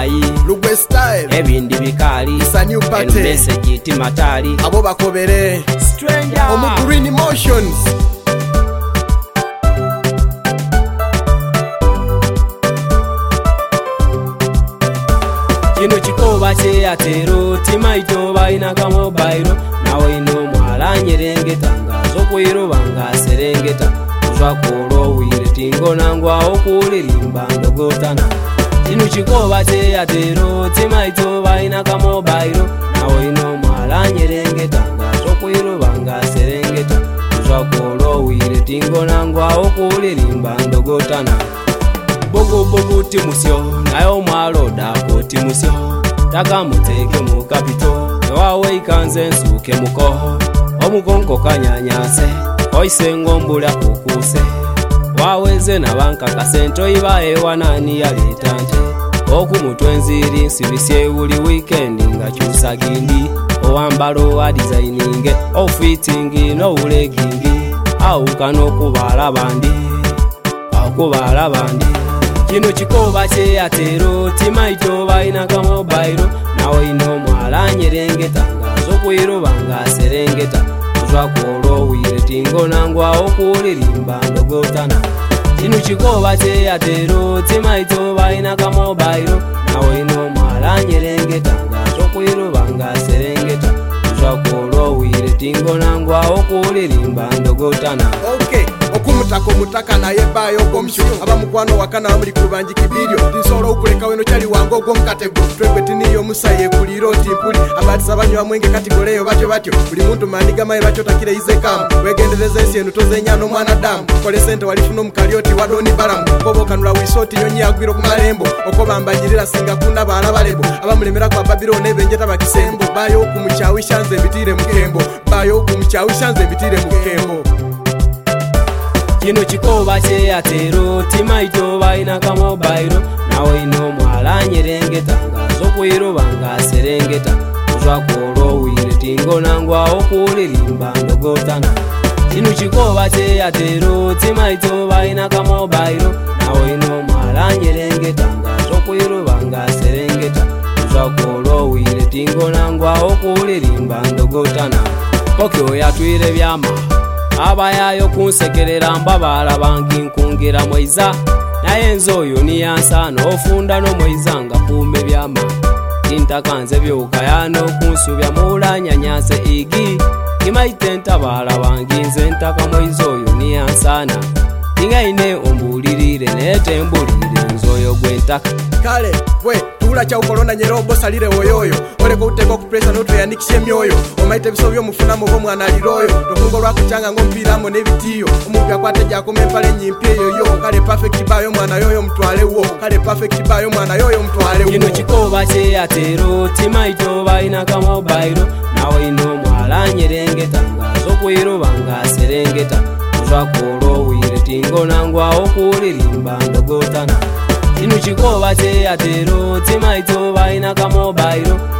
mayi Lugwe style ebindi bikali It's new party message timatali abo bakobere stranger omu green emotions kino kikoba kyeyatero timaito balina kamobairo nawe ino mwala nyerengeta ngazo kwiruba nga serengeta uzwakolo wire tingo nangwawo kulirimba ndogotana kino kikoba kyeyatero timaito balina kamobairo nawe ino mwala nyerengeta ngazo kwiruba nga serengeta uzwakolo wire tingo nangwawo kulirimba ndogotana bogo bogo timusyo nayo mwalo dako timusyo takamuteke mu kapito wawe ikanze nsuke mukoho omukonko kanyanyase oisengo mbula kukuse waweze nabanka kasento ibaye wanani yaleta nte okumutwe nziri nsibisye buli weekend nga kyusa gindi owambalo wa designing ofitting no legging awukano kubala bandi akubala bandi kino kikoba kyeyatero timaito balina kamobairo nawe ino mwala nyerengeta ngazo kwiruba nga serengeta uzwakolo wire tingo nangwawo kulirimba ndogotana kino kikoba kyeyatero timaito balina kamobairo nawe ino mwala nyerengeta ngazo kwiruba nga serengeta uzwakolo wire tingo nangwawo kulirimba ndogotana okay okumutaka omutaka naye bayo komshu abamukwano wakana bamuli kubanji kibidio lisolo okuleka weno kyali wango gomukatego twegwe tiniyo musaye kuliro timpuli abati sabanyo bamwenge katigoleyo batyo buli muntu maniga maye batyo takire izekamu wegendereza ensenu tozenyano mwana damu kole sente walifuna omukalioti wadoni balamu kobokanula wisoti nyonyi yagwiro kumalembo okobambanyirira singa kuna balabalebo abamulemera kwa Babiloni benjeta bakisembo bayo okumuchawisha nze bitire mukembo bayo okumuchawisha nze bitire mukembo kino kikoba kyeyatero timaito balina kamobairo nawe ino mwala nyerengeta ngazo kwiruba nga serengeta uzwakolo wire tingo nangwawo kulirimba ndogotana kino kikoba kyeyatero timaito balina kamobairo nawe ino mwala nyerengeta ngazo kwiruba nga serengeta uzwakolo wire tingo nangwawo kulirimba ndogotana pokyo yatwire byama abayayo kunsekerera mbabala bangi nkungira mwiza naye nzoyo niyansana ofunda no mwiza nga kume byama tintakanze byokayano kunsubya mulanyanyase igi kimaite ntabala bangi nze ntaka mwiza oyo niyansana tingaine ombulirire netembulire nzoyo gwentaka kale we tula cha ukolona nyerobo salire woyoyo oleko uteko kupresa noto yanikishe myoyo omaite bisobyo mufunamo bo mwana liroyo tokungo lwa kuchanga ngompiramo nebitiyo omupya kwateja komempale nyimpi yoyo kale perfect bayo mwana yoyo mtwale wo kale perfect bayo mwana yoyo mtwale wo kino kikoba kyeyatero timaito balina kamobairo nawe ino mwala nyerengeta ngazo kwiruba nga serengeta uzwakolo wire tingo nangwawo kulirimba ndogotana kino kikoba kyeyatero timaito balina kamobairo